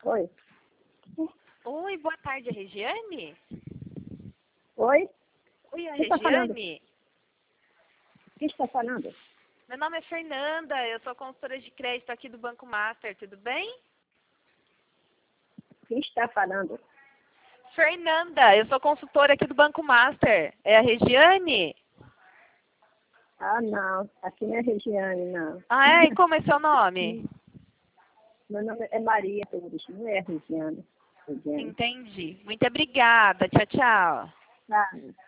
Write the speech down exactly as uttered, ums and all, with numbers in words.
Oi. Oi, boa tarde, é Regiane? Oi? Oi, a Quem está falando? Regiane? Quem está falando? Meu nome é Fernanda, eu sou consultora de crédito aqui do Banco Master, tudo bem? Quem está falando? Fernanda, eu sou consultora aqui do Banco Master. É a Regiane? Ah, não. Aqui não é Regiane, não. Ah, é? E como é seu nome? Meu nome é Maria Torres, não é Regiane. Regiane. Entendi. Muito obrigada. Tchau, tchau. Tá.